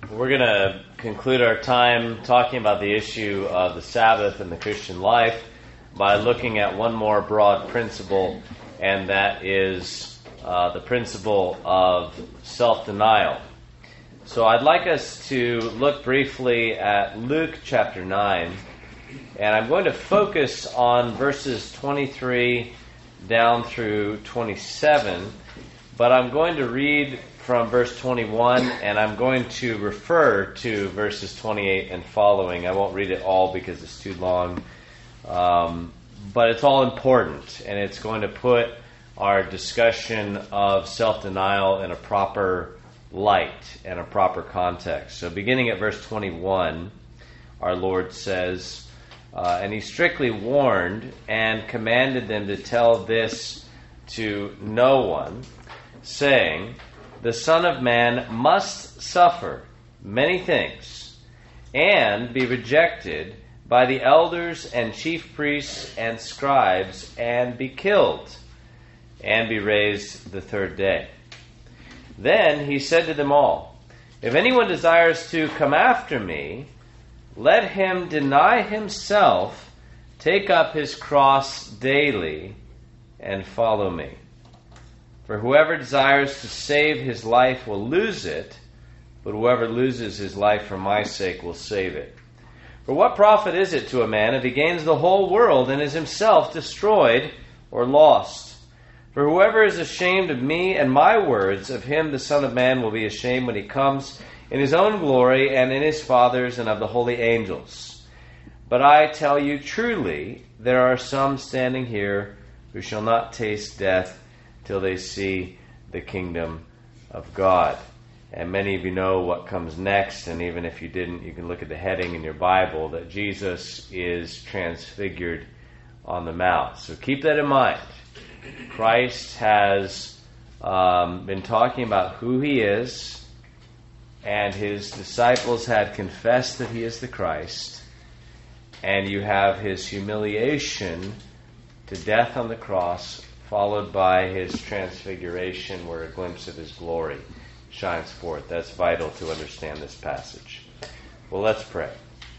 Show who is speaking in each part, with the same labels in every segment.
Speaker 1: We're going to conclude our time talking about the issue of the Sabbath in the Christian life by looking at one more broad principle, and that is the principle of self-denial. So I'd like us to look briefly at Luke chapter 9, and I'm going to focus on verses 23 down through 27, but I'm going to read from verse 21, and I'm going to refer to verses 28 and following. I won't read it all because it's too long, but it's all important, and it's going to put our discussion of self-denial in a proper light and a proper context. So beginning at verse 21, our Lord says, and he strictly warned and commanded them to tell this to no one, saying, "The Son of Man must suffer many things, and be rejected by the elders and chief priests and scribes, and be killed, and be raised the third day." Then he said to them all, "If anyone desires to come after me, let him deny himself, take up his cross daily, and follow me. For whoever desires to save his life will lose it, but whoever loses his life for my sake will save it. For what profit is it to a man if he gains the whole world and is himself destroyed or lost? For whoever is ashamed of me and my words, of him the Son of Man will be ashamed when he comes in his own glory and in his Father's and of the holy angels. But I tell you truly, there are some standing here who shall not taste death till they see the kingdom of God." And many of you know what comes next, and even if you didn't, you can look at the heading in your Bible that Jesus is transfigured on the mount. So keep that in mind. Christ has been talking about who he is, and his disciples had confessed that he is the Christ, and you have his humiliation to death on the cross, followed by his transfiguration, where a glimpse of his glory shines forth. That's vital to understand this passage. Well, let's pray.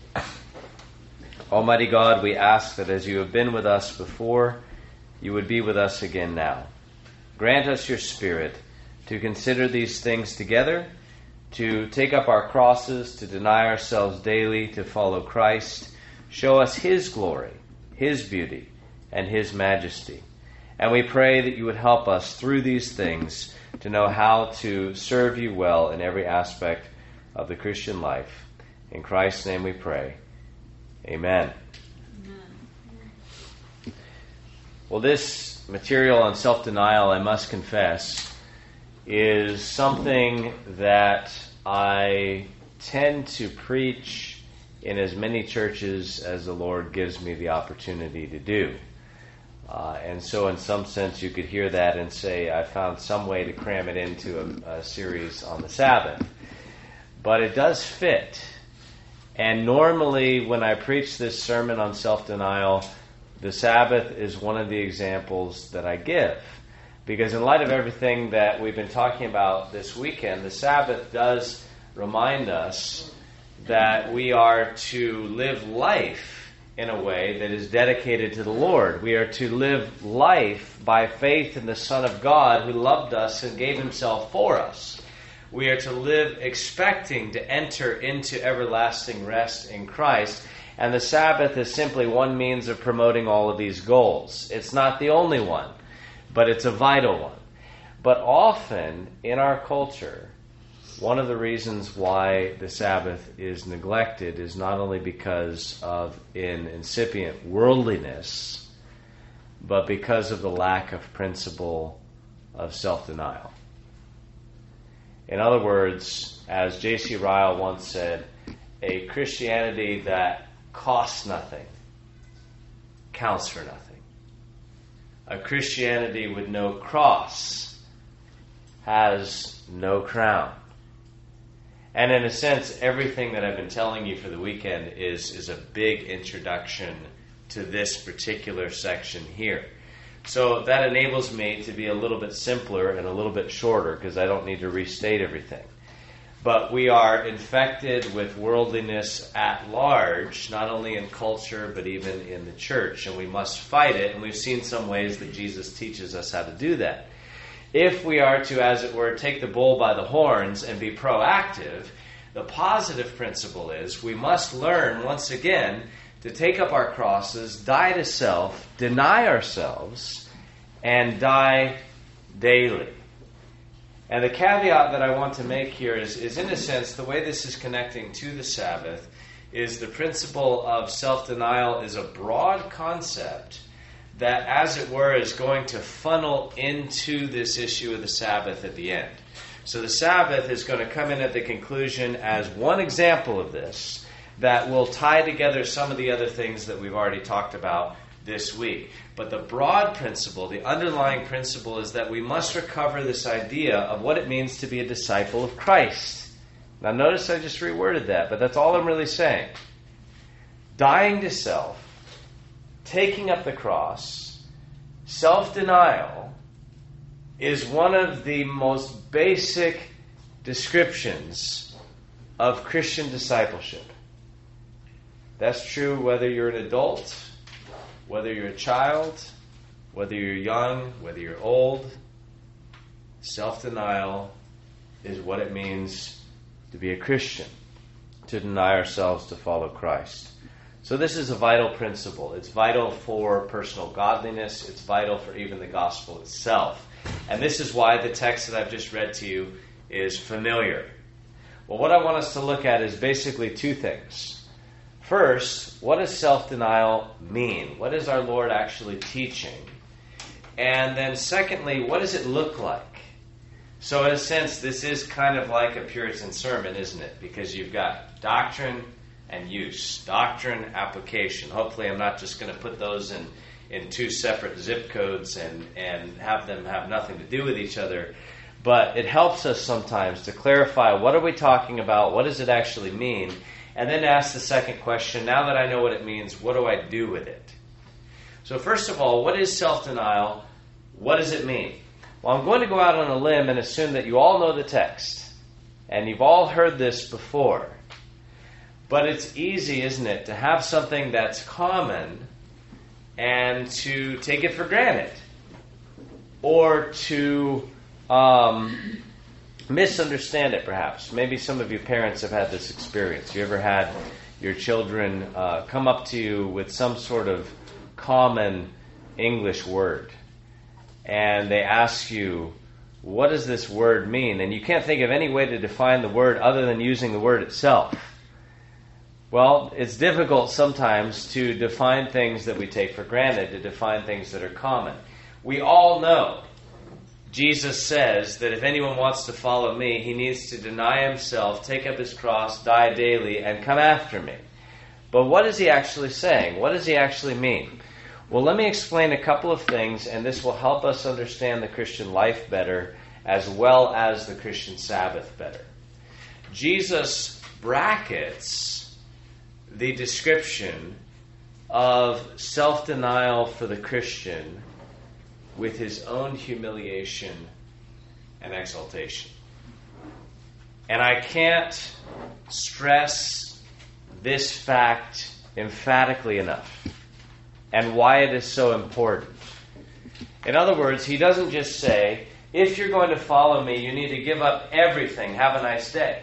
Speaker 1: Almighty God, we ask that as you have been with us before, you would be with us again now. Grant us your Spirit to consider these things together, to take up our crosses, to deny ourselves daily, to follow Christ. Show us his glory, his beauty, and his majesty. And we pray that you would help us through these things to know how to serve you well in every aspect of the Christian life. In Christ's name we pray. Amen. Well, this material on self-denial, I must confess, is something that I tend to preach in as many churches as the Lord gives me the opportunity to do. And so in some sense you could hear that and say, I found some way to cram it into a series on the Sabbath. But it does fit. And normally when I preach this sermon on self-denial, the Sabbath is one of the examples that I give. Because in light of everything that we've been talking about this weekend, the Sabbath does remind us that we are to live life in a way that is dedicated to the Lord. We are to live life by faith in the Son of God who loved us and gave himself for us. We are to live expecting to enter into everlasting rest in Christ. And the Sabbath is simply one means of promoting all of these goals. It's not the only one, but it's a vital one. But often in our culture, one of the reasons why the Sabbath is neglected is not only because of an incipient worldliness, but because of the lack of principle of self-denial. In other words, as J.C. Ryle once said, a Christianity that costs nothing counts for nothing. A Christianity with no cross has no crown. And in a sense, everything that I've been telling you for the weekend is a big introduction to this particular section here. So that enables me to be a little bit simpler and a little bit shorter because I don't need to restate everything. But we are infected with worldliness at large, not only in culture, but even in the church. And we must fight it. And we've seen some ways that Jesus teaches us how to do that. If we are to, as it were, take the bull by the horns and be proactive, the positive principle is we must learn, once again, to take up our crosses, die to self, deny ourselves, and die daily. And the caveat that I want to make here is in a sense, the way this is connecting to the Sabbath is the principle of self-denial is a broad concept that, as it were, is going to funnel into this issue of the Sabbath at the end. So the Sabbath is going to come in at the conclusion as one example of this that will tie together some of the other things that we've already talked about this week. But the broad principle, the underlying principle, is that we must recover this idea of what it means to be a disciple of Christ. Now notice I just reworded that, but that's all I'm really saying. Dying to self, taking up the cross, self-denial is one of the most basic descriptions of Christian discipleship. That's true whether you're an adult, whether you're a child, whether you're young, whether you're old. Self-denial is what it means to be a Christian, to deny ourselves to follow Christ. So this is a vital principle. It's vital for personal godliness. It's vital for even the gospel itself. And this is why the text that I've just read to you is familiar. Well, what I want us to look at is basically two things. First, what does self-denial mean? What is our Lord actually teaching? And then secondly, what does it look like? So in a sense, this is kind of like a Puritan sermon, isn't it? Because you've got doctrine and use, doctrine, application. Hopefully I'm not just going to put those in two separate zip codes and have them have nothing to do with each other. But it helps us sometimes to clarify what are we talking about, what does it actually mean, and then ask the second question, now that I know what it means, what do I do with it? So first of all, what is self-denial? What does it mean? Well, I'm going to go out on a limb and assume that you all know the text, and you've all heard this before. But it's easy, isn't it, to have something that's common and to take it for granted, or to misunderstand it, perhaps. Maybe some of you parents have had this experience. You ever had your children come up to you with some sort of common English word, and they ask you, what does this word mean? And you can't think of any way to define the word other than using the word itself. Well, it's difficult sometimes to define things that we take for granted, to define things that are common. We all know Jesus says that if anyone wants to follow me, he needs to deny himself, take up his cross, die daily, and come after me. But what is he actually saying? What does he actually mean? Well, let me explain a couple of things, and this will help us understand the Christian life better, as well as the Christian Sabbath better. Jesus brackets the description of self-denial for the Christian with his own humiliation and exaltation. And I can't stress this fact emphatically enough, and why it is so important. In other words, he doesn't just say, if you're going to follow me, you need to give up everything. Have a nice day.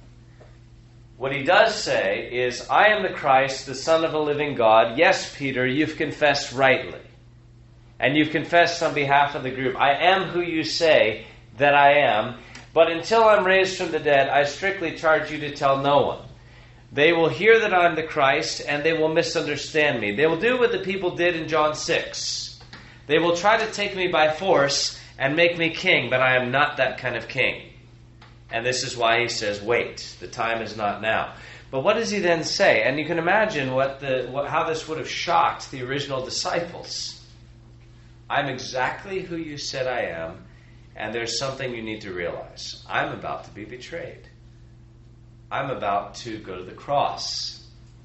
Speaker 1: What he does say is, I am the Christ, the Son of a living God. Yes, Peter, you've confessed rightly. And you've confessed on behalf of the group. I am who you say that I am. But until I'm raised from the dead, I strictly charge you to tell no one. They will hear that I'm the Christ, and they will misunderstand me. They will do what the people did in John 6. They will try to take me by force and make me king, but I am not that kind of king. And this is why he says, wait, the time is not now. But what does he then say? And you can imagine how this would have shocked the original disciples. I'm exactly who you said I am, and there's something you need to realize. I'm about to be betrayed. I'm about to go to the cross.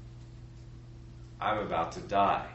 Speaker 1: I'm about to die.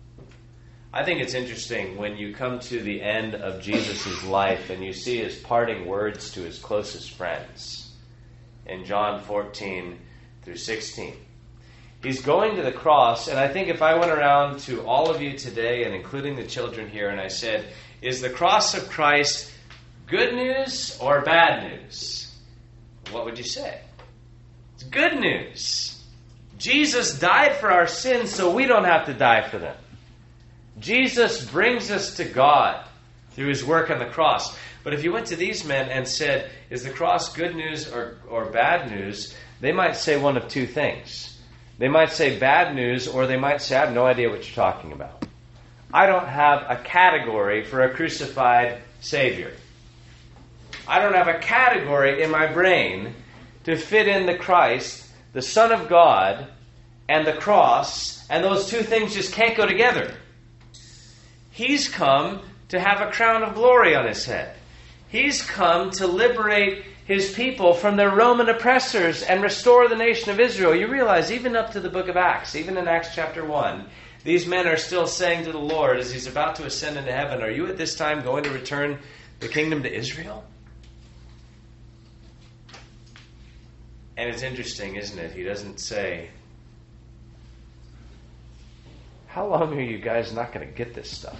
Speaker 1: I think it's interesting when you come to the end of Jesus' life and you see his parting words to his closest friends. in John 14 through 16. He's going to the cross, and I think if I went around to all of you today, and including the children here, and I said, is the cross of Christ good news or bad news? What would you say? It's good news. Jesus died for our sins so we don't have to die for them. Jesus brings us to God through his work on the cross. But if you went to these men and said, is the cross good news or bad news? They might say one of two things. They might say bad news, or they might say, I have no idea what you're talking about. I don't have a category for a crucified Savior. I don't have a category in my brain to fit in the Christ, the Son of God, and the cross, and those two things just can't go together. He's come to have a crown of glory on his head. He's come to liberate his people from their Roman oppressors and restore the nation of Israel. You realize, even up to the book of Acts, even in Acts chapter 1, these men are still saying to the Lord as he's about to ascend into heaven, are you at this time going to return the kingdom to Israel? And it's interesting, isn't it? He doesn't say, how long are you guys not going to get this stuff?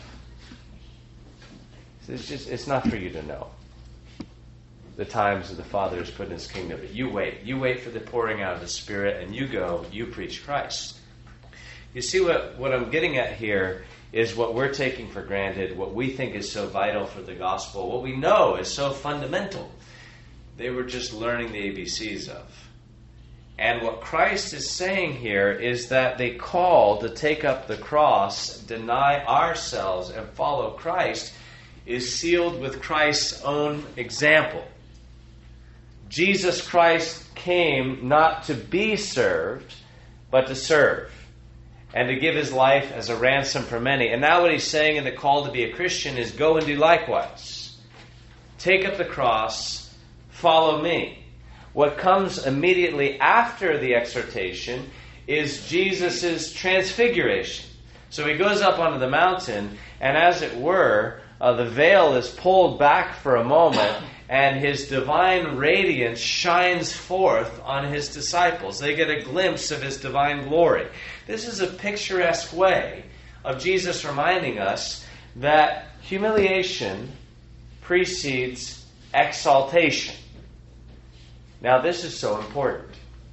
Speaker 1: It's not for you to know the times that the Father has put in his kingdom. But you wait. You wait for the pouring out of the Spirit, and you go, you preach Christ. You see what I'm getting at here is what we're taking for granted, what we think is so vital for the gospel, what we know is so fundamental. They were just learning the ABCs of. And what Christ is saying here is that the call to take up the cross, deny ourselves, and follow Christ is sealed with Christ's own example. Jesus Christ came not to be served, but to serve, and to give his life as a ransom for many. And now what he's saying in the call to be a Christian is go and do likewise. Take up the cross, follow me. What comes immediately after the exhortation is Jesus' transfiguration. So he goes up onto the mountain, and as it were, the veil is pulled back for a moment, and his divine radiance shines forth on his disciples. They get a glimpse of his divine glory. This is a picturesque way of Jesus reminding us that humiliation precedes exaltation. Now, this is so important.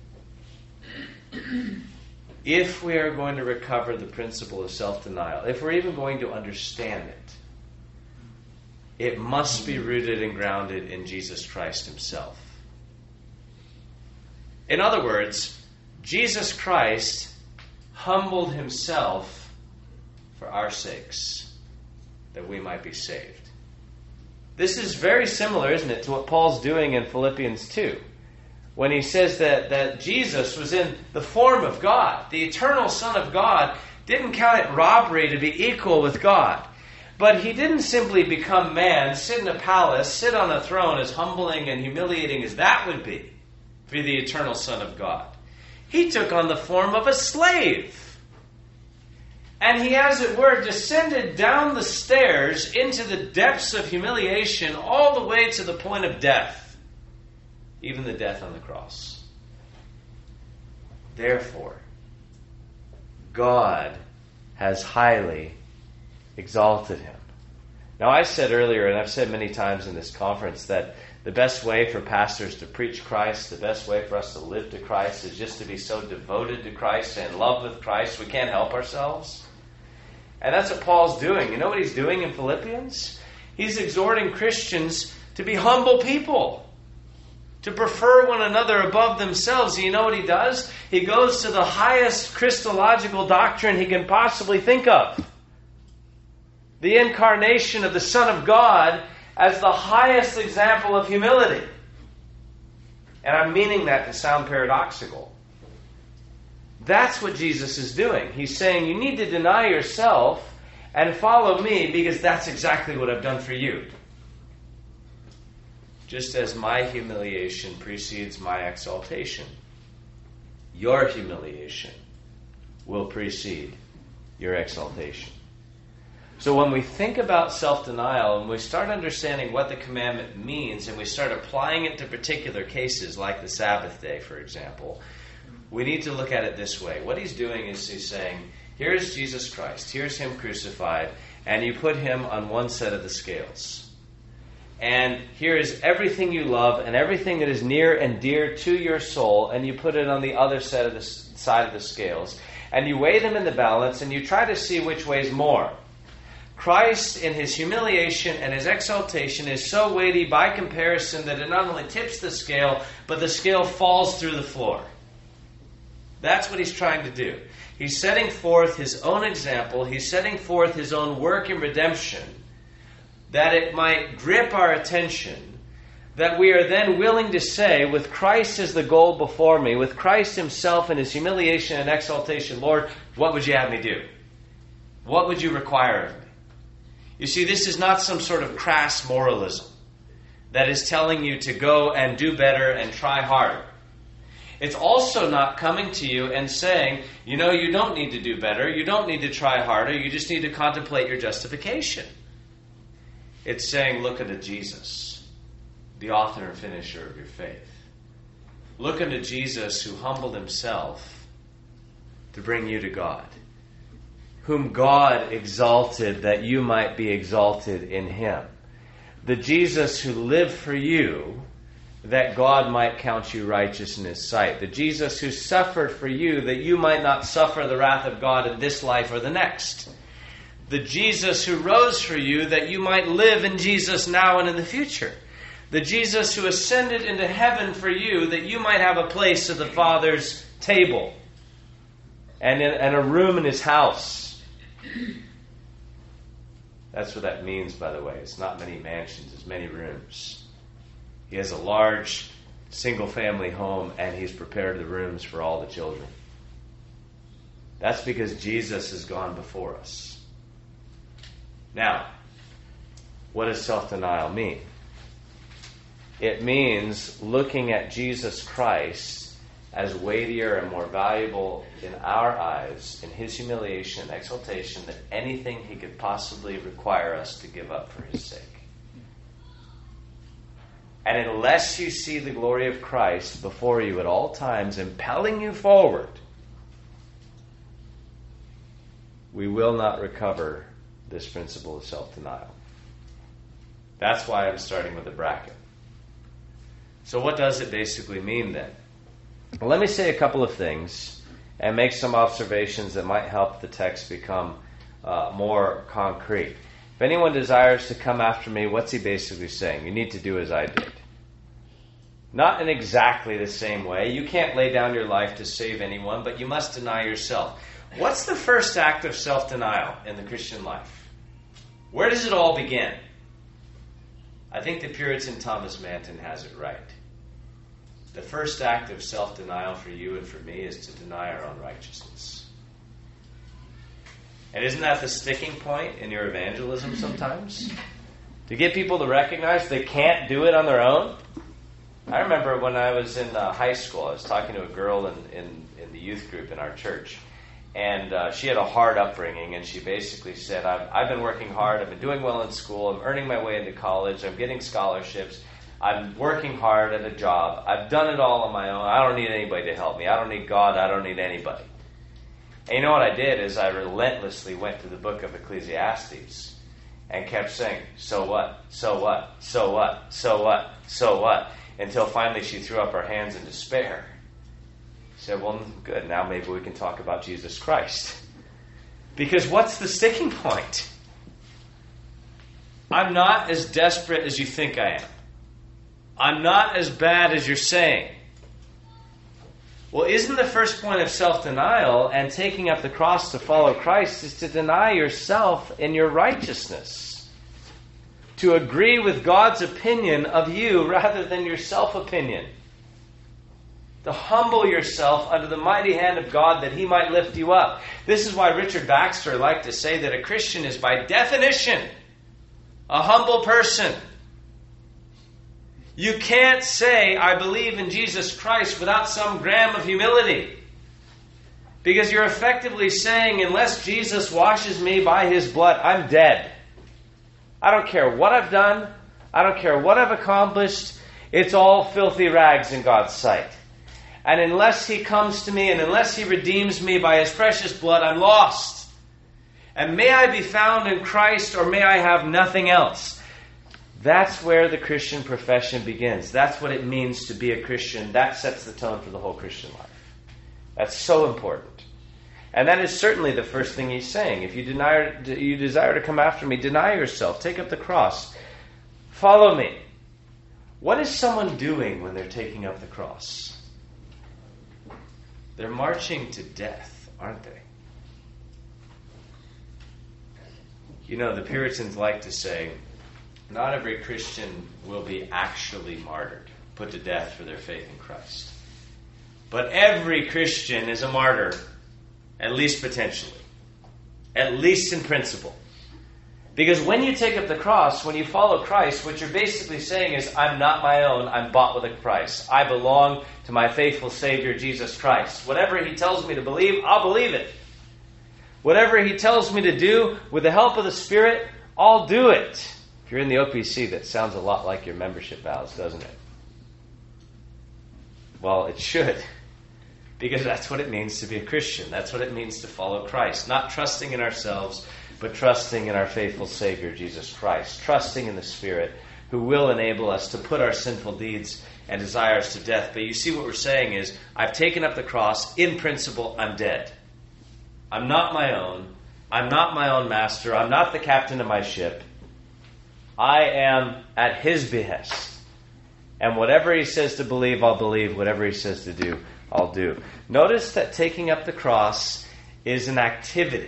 Speaker 1: If we are going to recover the principle of self-denial, if we're even going to understand it, it must be rooted and grounded in Jesus Christ himself. In other words, Jesus Christ humbled himself for our sakes, that we might be saved. This is very similar, isn't it, to what Paul's doing in Philippians 2. When he says that Jesus was in the form of God, the eternal Son of God, didn't count it robbery to be equal with God. But he didn't simply become man, sit in a palace, sit on a throne, as humbling and humiliating as that would be for the eternal Son of God. He took on the form of a slave. And he, as it were, descended down the stairs into the depths of humiliation all the way to the point of death, even the death on the cross. Therefore, God has highly exalted him. Now, I said earlier, and I've said many times in this conference, that the best way for pastors to preach Christ, the best way for us to live to Christ, is just to be so devoted to Christ and in love with Christ we can't help ourselves. And that's what Paul's doing. You know what he's doing in Philippians? He's exhorting Christians to be humble people, to prefer one another above themselves. You know what he does? He goes to the highest Christological doctrine he can possibly think of. The incarnation of the Son of God as the highest example of humility. And I'm meaning that to sound paradoxical. That's what Jesus is doing. He's saying you need to deny yourself and follow me because that's exactly what I've done for you. Just as my humiliation precedes my exaltation, your humiliation will precede your exaltation. So when we think about self-denial and we start understanding what the commandment means and we start applying it to particular cases like the Sabbath day, for example, we need to look at it this way. What he's doing is he's saying, here's Jesus Christ, here's him crucified, and you put him on one set of the scales. And here is everything you love and everything that is near and dear to your soul, and you put it on the other side of the scales. And you weigh them in the balance and you try to see which weighs more. Christ, in his humiliation and his exaltation, is so weighty by comparison that it not only tips the scale, but the scale falls through the floor. That's what he's trying to do. He's setting forth his own example. He's setting forth his own work in redemption, that it might grip our attention, that we are then willing to say, with Christ as the goal before me, with Christ himself in his humiliation and exaltation, Lord, what would you have me do? What would you require of me? You see, this is not some sort of crass moralism that is telling you to go and do better and try harder. It's also not coming to you and saying, you know, you don't need to do better, you don't need to try harder, you just need to contemplate your justification. It's saying, look unto Jesus, the author and finisher of your faith. Look unto Jesus who humbled himself to bring you to God, whom God exalted that you might be exalted in him. The Jesus who lived for you that God might count you righteous in his sight. The Jesus who suffered for you that you might not suffer the wrath of God in this life or the next. The Jesus who rose for you that you might live in Jesus now and in the future. The Jesus who ascended into heaven for you that you might have a place at the Father's table and a room in his house. That's what that means, by the way. It's not many mansions, it's many rooms. He has a large single-family home, and he's prepared the rooms for all the children. That's because Jesus has gone before us. Now, what does self-denial mean? It means looking at Jesus Christ as weightier and more valuable in our eyes, in his humiliation and exaltation, than anything he could possibly require us to give up for his sake. And unless you see the glory of Christ before you at all times, impelling you forward, we will not recover this principle of self-denial. That's why I'm starting with a bracket. So what does it basically mean then? Well, let me say a couple of things and make some observations that might help the text become more concrete. If anyone desires to come after me, what's he basically saying? You need to do as I did. Not in exactly the same way. You can't lay down your life to save anyone, but you must deny yourself. What's the first act of self-denial in the Christian life? Where does it all begin? I think the Puritan Thomas Manton has it right. The first act of self-denial for you and for me is to deny our own righteousness. And isn't that the sticking point in your evangelism sometimes? To get people to recognize they can't do it on their own? I remember when I was in high school, I was talking to a girl in the youth group in our church. And she had a hard upbringing, and she basically said, I've been working hard, I've been doing well in school, I'm earning my way into college, I'm getting scholarships, I'm working hard at a job, I've done it all on my own, I don't need anybody to help me, I don't need God, I don't need anybody. And you know what I did is I relentlessly went to the book of Ecclesiastes and kept saying, so what, so what, so what, so what, so what, until finally she threw up her hands in despair. She said, well, good, now maybe we can talk about Jesus Christ. Because what's the sticking point? I'm not as desperate as you think I am. I'm not as bad as you're saying. Well, isn't the first point of self-denial and taking up the cross to follow Christ is to deny yourself in your righteousness? To agree with God's opinion of you rather than your self-opinion. To humble yourself under the mighty hand of God that he might lift you up. This is why Richard Baxter liked to say that a Christian is by definition a humble person. You can't say, I believe in Jesus Christ without some gram of humility. Because you're effectively saying, unless Jesus washes me by his blood, I'm dead. I don't care what I've done. I don't care what I've accomplished. It's all filthy rags in God's sight. And unless he comes to me and unless he redeems me by his precious blood, I'm lost. And may I be found in Christ, or may I have nothing else. That's where the Christian profession begins. That's what it means to be a Christian. That sets the tone for the whole Christian life. That's so important. And that is certainly the first thing he's saying. If you desire to come after me, deny yourself. Take up the cross. Follow me. What is someone doing when they're taking up the cross? They're marching to death, aren't they? You know, the Puritans like to say, not every Christian will be actually martyred, put to death for their faith in Christ. But every Christian is a martyr, at least potentially, at least in principle. Because when you take up the cross, when you follow Christ, what you're basically saying is, I'm not my own, I'm bought with a price. I belong to my faithful Savior, Jesus Christ. Whatever he tells me to believe, I'll believe it. Whatever he tells me to do, with the help of the Spirit, I'll do it. If you're in the OPC, that sounds a lot like your membership vows, doesn't it? Well, it should. Because that's what it means to be a Christian. That's what it means to follow Christ. Not trusting in ourselves, but trusting in our faithful Savior, Jesus Christ. Trusting in the Spirit, who will enable us to put our sinful deeds and desires to death. But you see what we're saying is, I've taken up the cross. In principle, I'm dead. I'm not my own. I'm not my own master. I'm not the captain of my ship. I am at his behest. And whatever he says to believe, I'll believe. Whatever he says to do, I'll do. Notice that taking up the cross is an activity,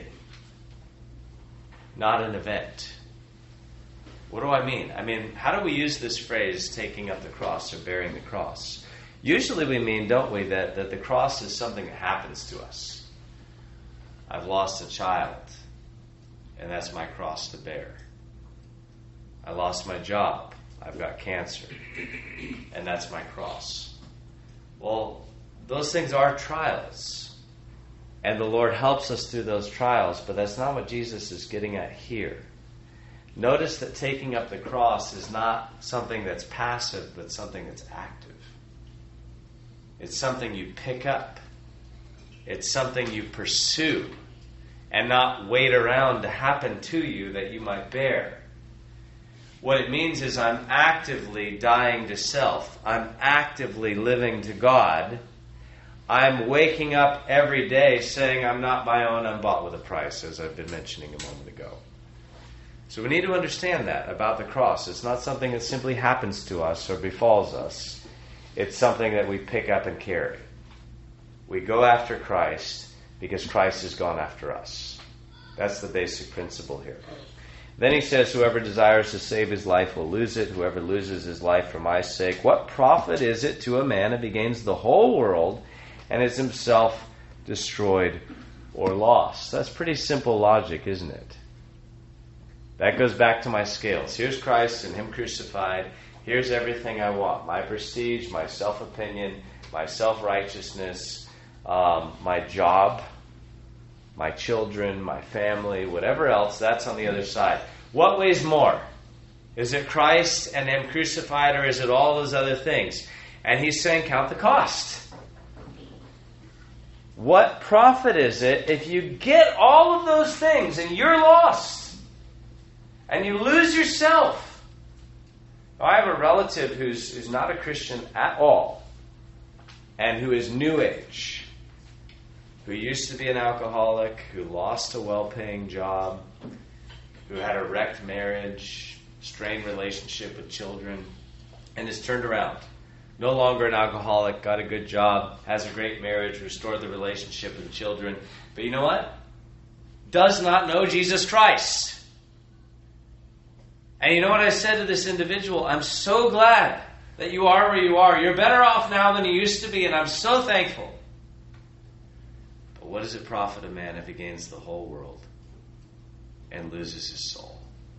Speaker 1: not an event. What do I mean? How do we use this phrase, taking up the cross or bearing the cross? Usually we mean, don't we, that the cross is something that happens to us. I've lost a child, and that's my cross to bear. I lost my job. I've got cancer, and that's my cross. Well, those things are trials, and the Lord helps us through those trials, but that's not what Jesus is getting at here. Notice that taking up the cross is not something that's passive, but something that's active. It's something you pick up. It's something you pursue, and not wait around to happen to you that you might bear. What it means is I'm actively dying to self. I'm actively living to God. I'm waking up every day saying I'm not my own, I'm bought with a price, as I've been mentioning a moment ago. So we need to understand that about the cross. It's not something that simply happens to us or befalls us. It's something that we pick up and carry. We go after Christ because Christ has gone after us. That's the basic principle here. Then he says, whoever desires to save his life will lose it. Whoever loses his life for my sake. What profit is it to a man if he gains the whole world and is himself destroyed or lost? That's pretty simple logic, isn't it? That goes back to my scales. Here's Christ and him crucified. Here's everything I want. My prestige, my self-opinion, my self-righteousness, my job, my children, my family, whatever else, that's on the other side. What weighs more? Is it Christ and him crucified, or is it all those other things? And he's saying, count the cost. What profit is it if you get all of those things and you're lost and you lose yourself? I have a relative who's not a Christian at all and who is New Age, who used to be an alcoholic, who lost a well-paying job, who had a wrecked marriage, strained relationship with children, and is turned around. No longer an alcoholic, got a good job, has a great marriage, restored the relationship with the children. But you know what? Does not know Jesus Christ. And you know what I said to this individual? I'm so glad that you are where you are. You're better off now than you used to be, and I'm so thankful. But what does it profit a man if he gains the whole world and loses his soul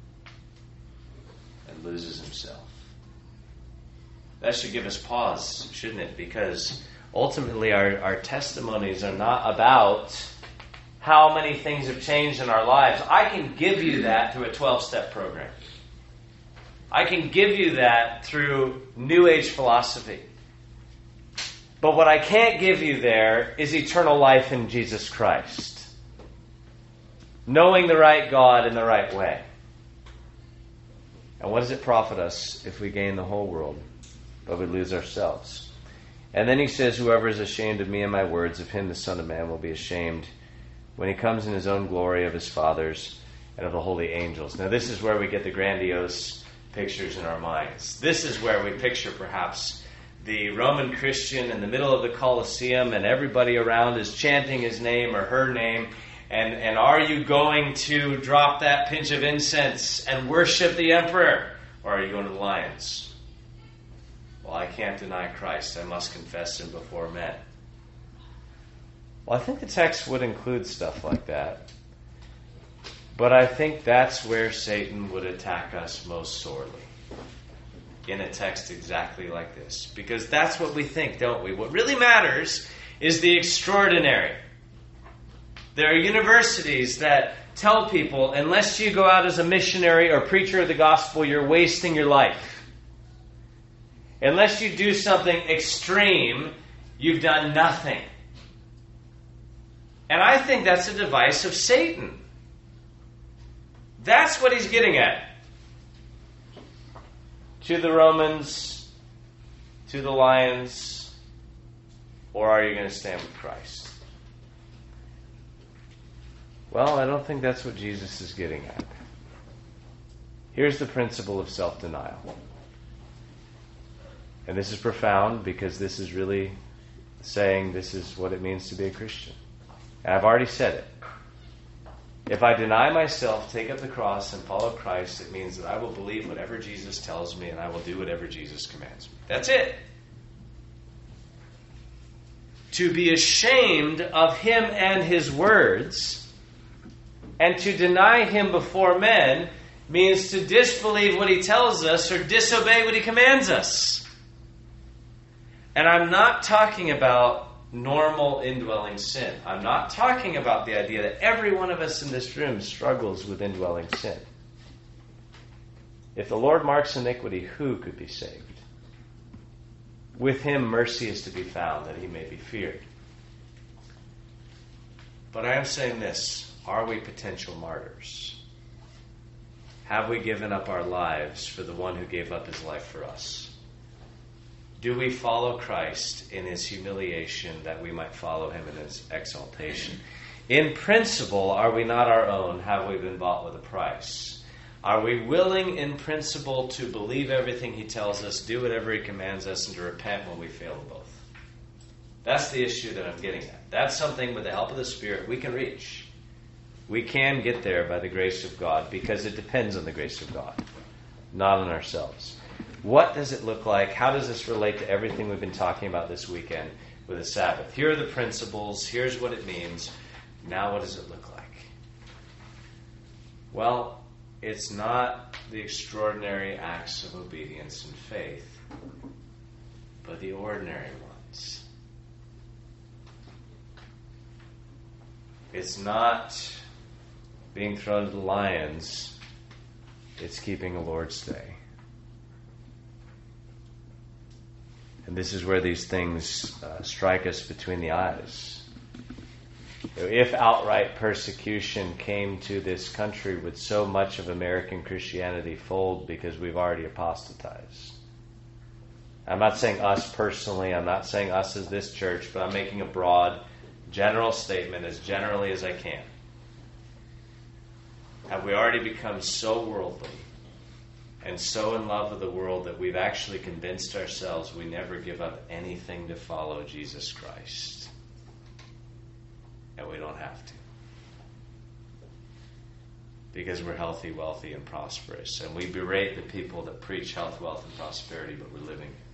Speaker 1: and loses himself? That should give us pause, shouldn't it? Because ultimately our testimonies are not about how many things have changed in our lives. I can give you that through a 12-step program. I can give you that through New Age philosophy. But what I can't give you there is eternal life in Jesus Christ. Knowing the right God in the right way. And what does it profit us if we gain the whole world, but we lose ourselves? And then he says, whoever is ashamed of me and my words, of him the Son of Man will be ashamed when he comes in his own glory, of his fathers and of the holy angels. Now this is where we get the grandiose pictures in our minds. This is where we picture perhaps the Roman Christian in the middle of the Colosseum, and everybody around is chanting his name or her name. And are you going to drop that pinch of incense and worship the emperor? Or are you going to the lions? Well, I can't deny Christ. I must confess him before men. Well, I think the text would include stuff like that. But I think that's where Satan would attack us most sorely. In a text exactly like this. Because that's what we think, don't we? What really matters is the extraordinary. There are universities that tell people, unless you go out as a missionary or preacher of the gospel, you're wasting your life. Unless you do something extreme, you've done nothing. And I think that's a device of Satan. That's what he's getting at. To the Romans, to the lions, or are you going to stand with Christ? Well, I don't think that's what Jesus is getting at. Here's the principle of self-denial. And this is profound because this is really saying this is what it means to be a Christian. And I've already said it. If I deny myself, take up the cross, and follow Christ, it means that I will believe whatever Jesus tells me and I will do whatever Jesus commands me. That's it. To be ashamed of him and his words, and to deny him before men, means to disbelieve what he tells us or disobey what he commands us. And I'm not talking about normal indwelling sin. I'm not talking about the idea that every one of us in this room struggles with indwelling sin. If the Lord marks iniquity, who could be saved? With him mercy is to be found, that he may be feared. But I am saying this. Are we potential martyrs? Have we given up our lives for the one who gave up his life for us? Do we follow Christ in his humiliation that we might follow him in his exaltation? In principle, are we not our own? Have we been bought with a price? Are we willing in principle to believe everything he tells us, do whatever he commands us, and to repent when we fail both? That's the issue that I'm getting at. That's something with the help of the Spirit we can reach. We can get there by the grace of God because it depends on the grace of God, not on ourselves. What does it look like? How does this relate to everything we've been talking about this weekend with the Sabbath? Here are the principles. Here's what it means. Now what does it look like? Well, it's not the extraordinary acts of obedience and faith, but the ordinary ones. It's not being thrown to the lions, it's keeping a Lord's Day. And this is where these things strike us between the eyes. If outright persecution came to this country, would so much of American Christianity fold because we've already apostatized? I'm not saying us personally, I'm not saying us as this church, but I'm making a broad, general statement as generally as I can. Have we already become so worldly and so in love with the world that we've actually convinced ourselves we never give up anything to follow Jesus Christ? And we don't have to. Because we're healthy, wealthy, and prosperous. And we berate the people that preach health, wealth, and prosperity, but we're living it.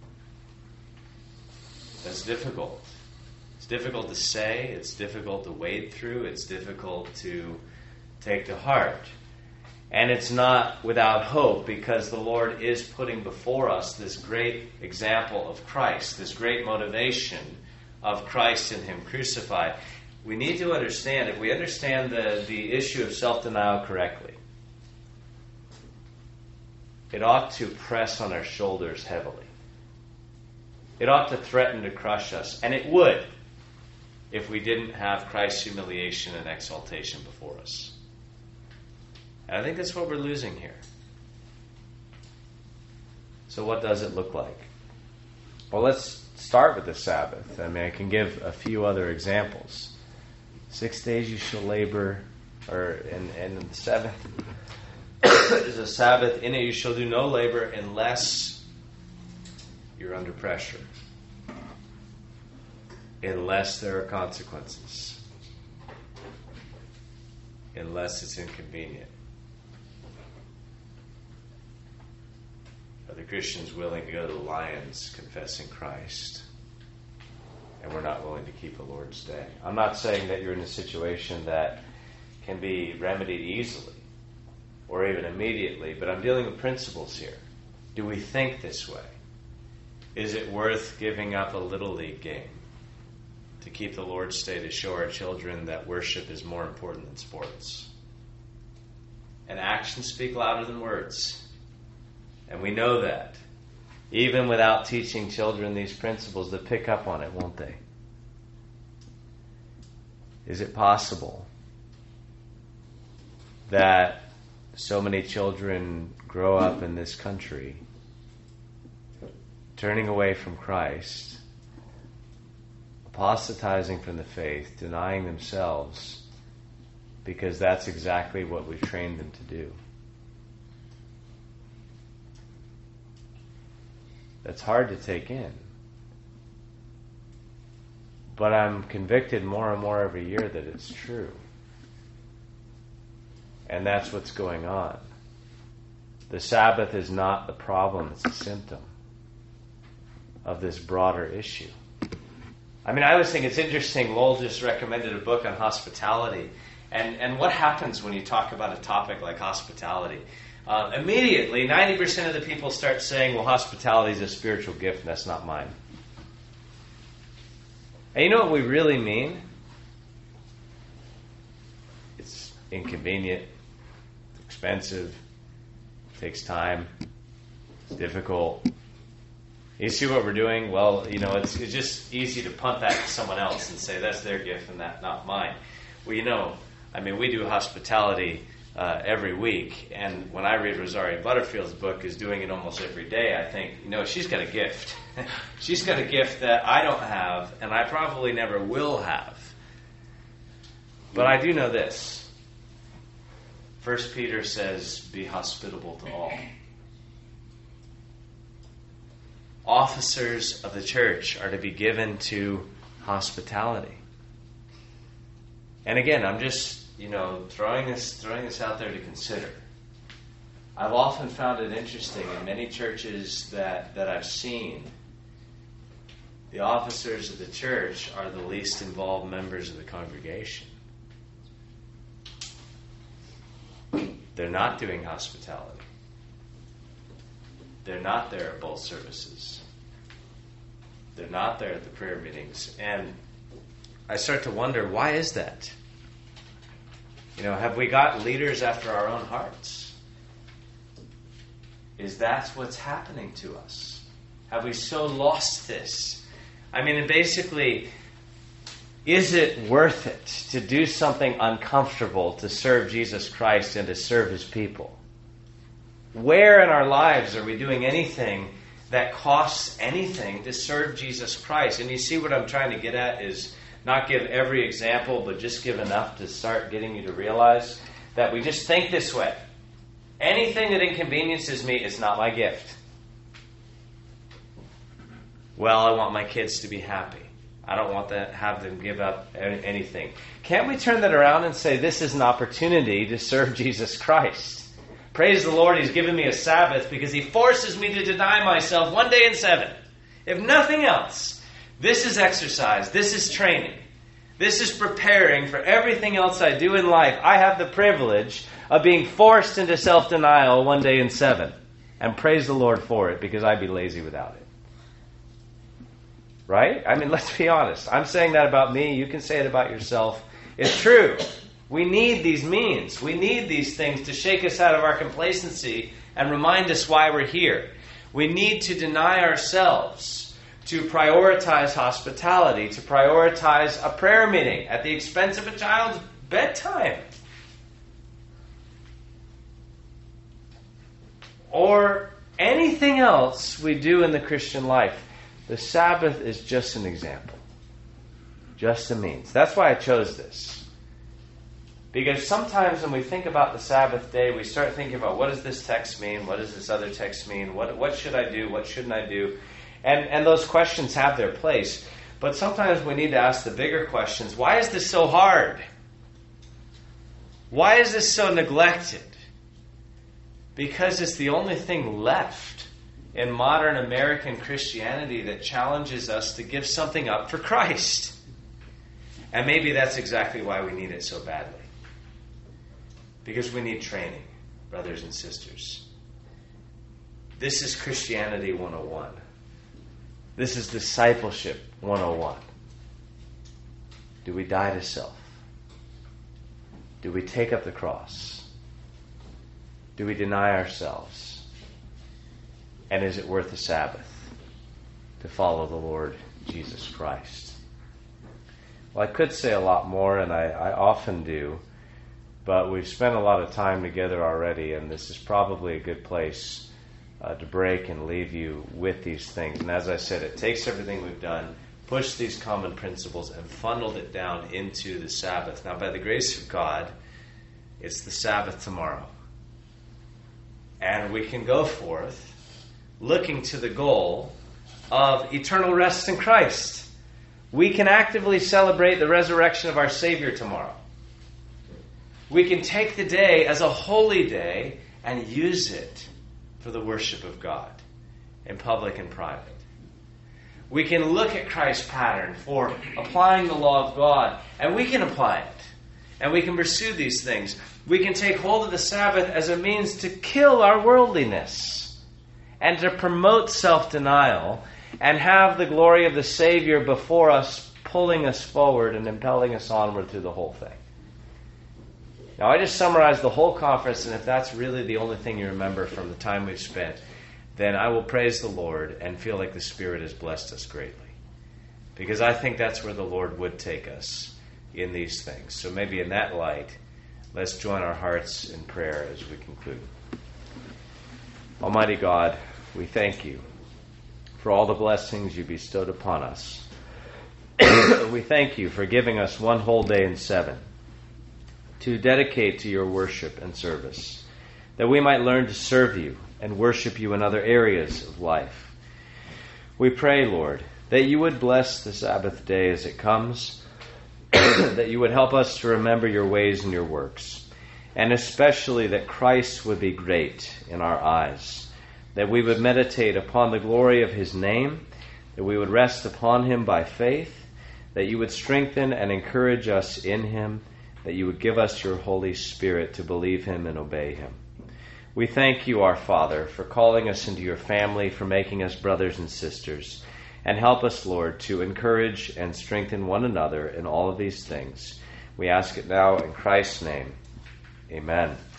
Speaker 1: That's difficult. It's difficult to say. It's difficult to wade through. It's difficult to take to heart. And it's not without hope, because the Lord is putting before us this great example of Christ, this great motivation of Christ and Him crucified. We need to understand, if we understand the issue of self-denial correctly, it ought to press on our shoulders heavily. It ought to threaten to crush us. And it would, if we didn't have Christ's humiliation and exaltation before us. And I think that's what we're losing here. So what does it look like? Well, let's start with the Sabbath. I mean, I can give a few other examples. 6 days you shall labor, and the seventh is a Sabbath. In it you shall do no labor unless you're under pressure. Unless there are consequences. Unless it's inconvenient. Are the Christians willing to go to the lions confessing Christ? And we're not willing to keep the Lord's Day. I'm not saying that you're in a situation that can be remedied easily or even immediately, but I'm dealing with principles here. Do we think this way? Is it worth giving up a Little League game to keep the Lord's Day, to show our children that worship is more important than sports? And actions speak louder than words. And we know that. Even without teaching children these principles, they'll pick up on it, won't they? Is it possible that so many children grow up in this country turning away from Christ, apostatizing from the faith, denying themselves, because that's exactly what we've trained them to do? That's hard to take in. But I'm convicted more and more every year that it's true. And that's what's going on. The Sabbath is not the problem, it's a symptom of this broader issue. I mean, I always think it's interesting. Lowell just recommended a book on hospitality. And what happens when you talk about a topic like hospitality? Immediately, 90% of the people start saying, well, hospitality is a spiritual gift, and that's not mine. And you know what we really mean? It's inconvenient, it's expensive, it takes time, it's difficult. You see what we're doing? Well, you know, it's just easy to punt that to someone else and say, that's their gift and that not mine. Well, you know, I mean, we do hospitality every week, and when I read Rosaria Butterfield's book, is doing it almost every day, I think, you know, she's got a gift. She's got a gift that I don't have, and I probably never will have. But I do know this. 1 Peter says, be hospitable to all. Officers of the church are to be given to hospitality. And again, I'm just, you know, throwing this out there to consider. I've often found it interesting in many churches that I've seen, the officers of the church are the least involved members of the congregation. They're not doing hospitality. They're not there at both services. They're not there at the prayer meetings. And I start to wonder, why is that? You know, have we got leaders after our own hearts? Is that what's happening to us? Have we so lost this? I mean, basically, is it worth it to do something uncomfortable to serve Jesus Christ and to serve His people? Where in our lives are we doing anything that costs anything to serve Jesus Christ? And you see what I'm trying to get at is not give every example, but just give enough to start getting you to realize that we just think this way. Anything that inconveniences me is not my gift. Well, I want my kids to be happy. I don't want to have them give up anything. Can't we turn that around and say this is an opportunity to serve Jesus Christ? Praise the Lord, He's given me a Sabbath because He forces me to deny myself 1 day in 7. If nothing else, this is exercise. This is training. This is preparing for everything else I do in life. I have the privilege of being forced into self-denial one day in 7. And praise the Lord for it, because I'd be lazy without it. Right? I mean, let's be honest. I'm saying that about me. You can say it about yourself. It's true. We need these means. We need these things to shake us out of our complacency and remind us why we're here. We need to deny ourselves, to prioritize hospitality, to prioritize a prayer meeting at the expense of a child's bedtime. Or anything else we do in the Christian life. The Sabbath is just an example. Just a means. That's why I chose this. Because sometimes when we think about the Sabbath day, we start thinking about, what does this text mean? What does this other text mean? What should I do? What shouldn't I do? And those questions have their place. But sometimes we need to ask the bigger questions. Why is this so hard? Why is this so neglected? Because it's the only thing left in modern American Christianity that challenges us to give something up for Christ. And maybe that's exactly why we need it so badly. Because we need training, brothers and sisters. This is Christianity 101. This is discipleship 101. Do we die to self? Do we take up the cross? Do we deny ourselves? And is it worth the Sabbath to follow the Lord Jesus Christ? Well, I could say a lot more, and I often do. But we've spent a lot of time together already, and this is probably a good place to break and leave you with these things. And as I said, it takes everything we've done, pushed these common principles, and funneled it down into the Sabbath. Now, by the grace of God, it's the Sabbath tomorrow. And we can go forth looking to the goal of eternal rest in Christ. We can actively celebrate the resurrection of our Savior tomorrow. We can take the day as a holy day and use it for the worship of God in public and private. We can look at Christ's pattern for applying the law of God, and we can apply it. And we can pursue these things. We can take hold of the Sabbath as a means to kill our worldliness and to promote self-denial and have the glory of the Savior before us, pulling us forward and impelling us onward through the whole thing. Now, I just summarized the whole conference, and if that's really the only thing you remember from the time we've spent, then I will praise the Lord and feel like the Spirit has blessed us greatly. Because I think that's where the Lord would take us in these things. So maybe in that light, let's join our hearts in prayer as we conclude. Almighty God, we thank you for all the blessings you bestowed upon us. We thank you for giving us one whole day in 7 to dedicate to your worship and service, that we might learn to serve you and worship you in other areas of life. We pray, Lord, that you would bless the Sabbath day as it comes, that you would help us to remember your ways and your works, and especially that Christ would be great in our eyes, that we would meditate upon the glory of his name, that we would rest upon him by faith, that you would strengthen and encourage us in him, that you would give us your Holy Spirit to believe him and obey him. We thank you, our Father, for calling us into your family, for making us brothers and sisters. And help us, Lord, to encourage and strengthen one another in all of these things. We ask it now in Christ's name. Amen.